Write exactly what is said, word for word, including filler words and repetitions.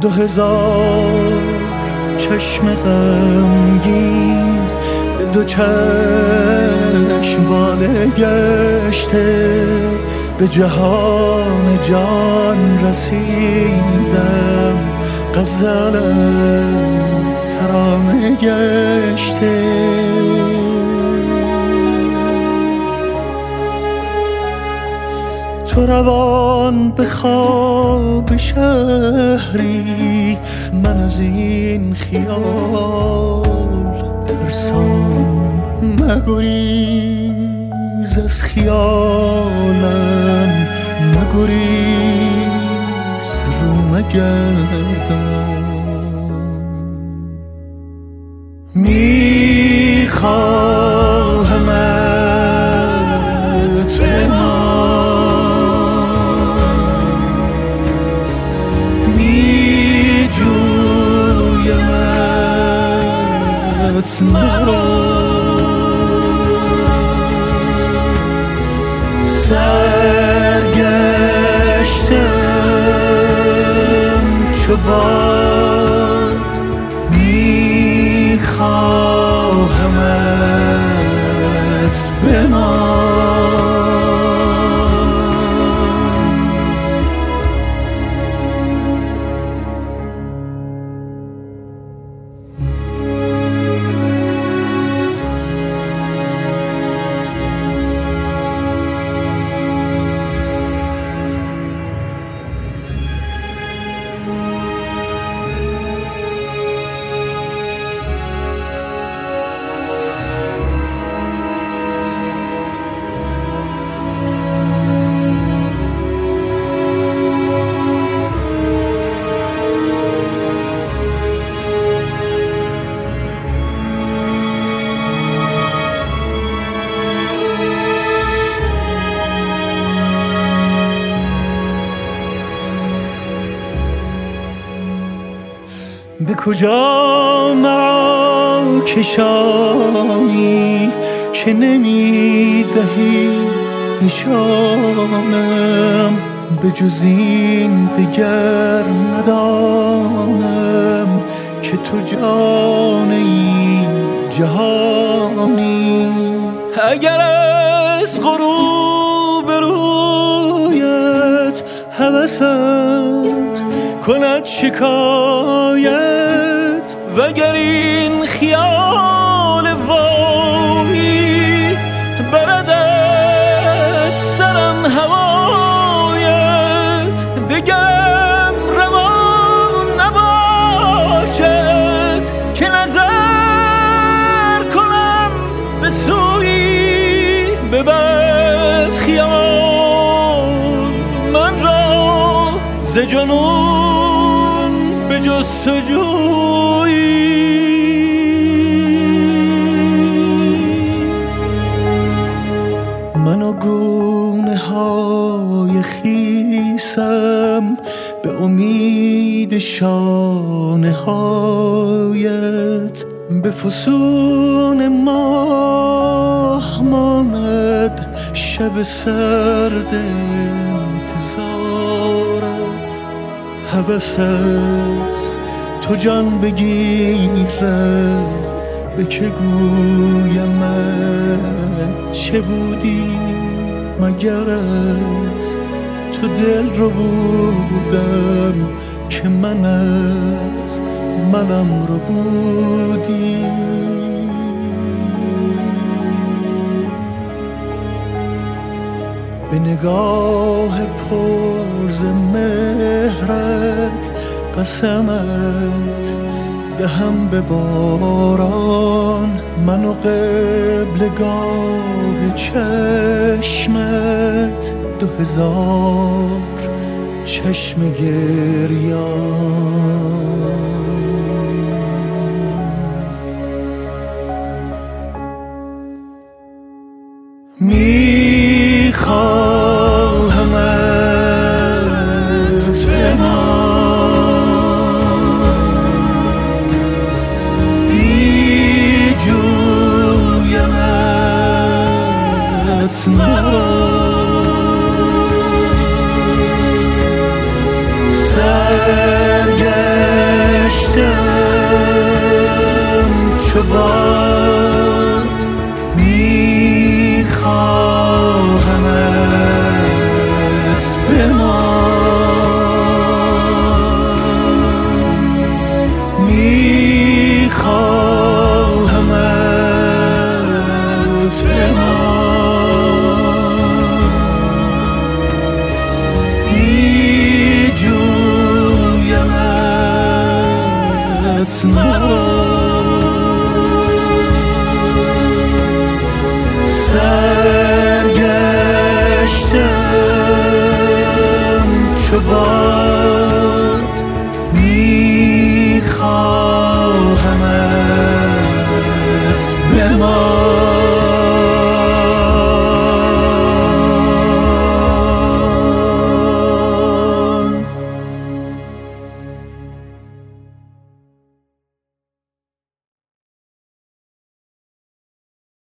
دو هزار چشم غمگین به دو چشم واله گشته، به جهان جان رسیدم، غزلم ترانه گشته. تو روان به خواب شهری، من از این خیال ترسان. مگریز از خیالم، مگریز رو مگردان. میخواهمت به مرا، سرگشتم چو باد، میخواهمت بمان. به کجا مرا کشانی که نمی دهی نشانم؟ به جز این دگر ندانم که تو جان این جهانی. اگر از غروب رویت هوسم کند شکایت، وگر این خیال واهی برد از سرم هوایت، دگرم روان نباشد که نظر کنم به سوی به بد خیال. من را ز جنون به جستجویی من و گونه های خیسم به امید شانه هایت، به فسون ماه ماند شب سرد انتظارت. هوس از تو جان بگیرد، به که گویمت چه بودی؟ مگر از تو دل رو بودم که من از منم رو بودی. به نگاه پرز مهرت قسمت دهم به باران، من و قبلگاه چشمت دو هزار چشم گریان. میخواهمت به میجویمت مرا، سرگشتم چو باد میخواهمت بمان، میخواهمت بمان.